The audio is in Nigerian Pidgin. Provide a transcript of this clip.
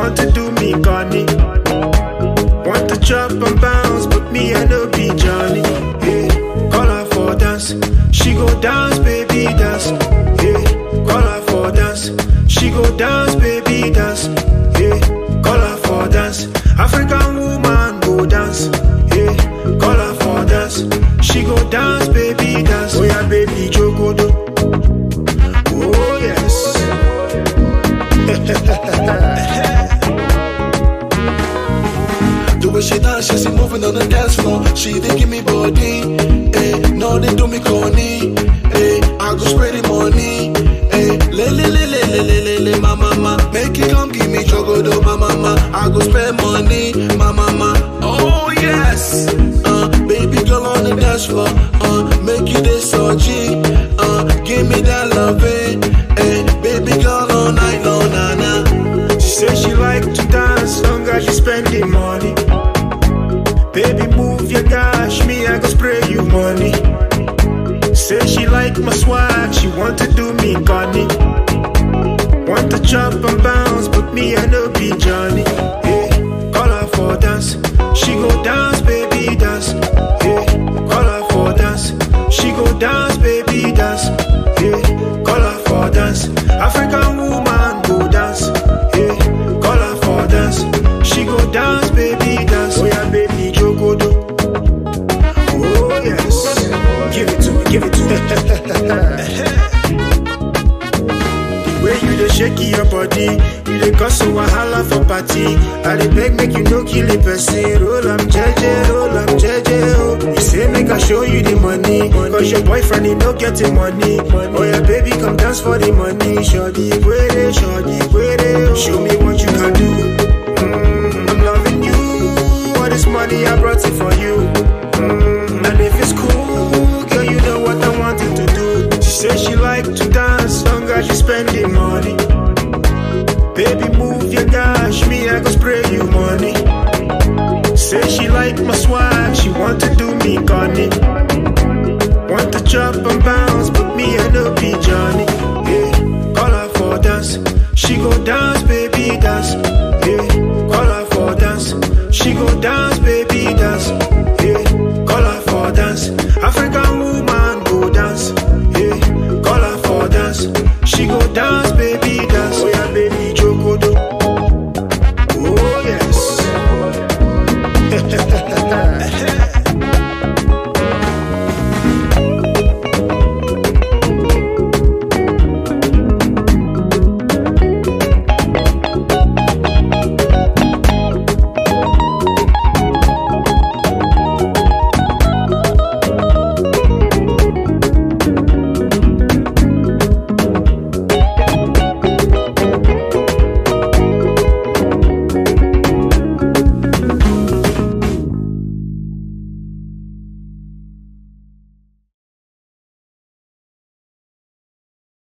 want to do me corny. Want to chop and bounce, but me I no be Johnny. Yeah, call her for dance, she go dance, baby dance. Yeah, call her for dance, she go dance, baby dance. Yeah, call her for dance, African woman go dance. Yeah, call her for dance, she go dance, baby dance. Oh yeah, baby jogodo. Oh yes. The way she dance, she moving on the dance floor. She they give me body, no they do me corny, I go spray the money, le, ma mama, make it come give me chogodo, ma mama, I go spend money, ma mama, oh yes, baby girl on the dance floor, make you this OG, give me that love, baby girl all night long, na. She say she like to dance, long as you spending money. Baby, move your gosh, me, I go spray you money. Say she like my swag, she want to do me corny. Want to chop and bounce, but me, I no be Johnny. Yeah, call her for dance, she go dance, baby dance. Yeah, call her for dance, she go dance, baby dance. Yeah, call her for dance, African woman go dance. Yeah, call her for dance, she go dance, baby dance. Oh yeah, baby jogodo. Oh yes, give it to me, give it to me. Where you dey shake your body, you dey cause a wahala for party. I dey beg make you no kill a person. Roll am jeje, oh. You say make I show you the money, cause your boyfriend he no getting money. Oh yeah, baby, come dance for the money. Shorty quere, oh. Show me what you can do. I'm loving you. All this money I brought it for you. And if it's cool, girl, you know what I wanted to do. She said she like to dance, long as you spending money. Baby, move your gosh, me I go spray you money. Say she like my swag, she want to do me corny. Want to chop and bounce, but me I no be Johnny. Yeah, call her for dance, she go dance, baby dance. Yeah, call her for dance, she go dance, baby dance. Yeah, call her for dance, African woman go dance. Yeah, call her for dance, she go dance.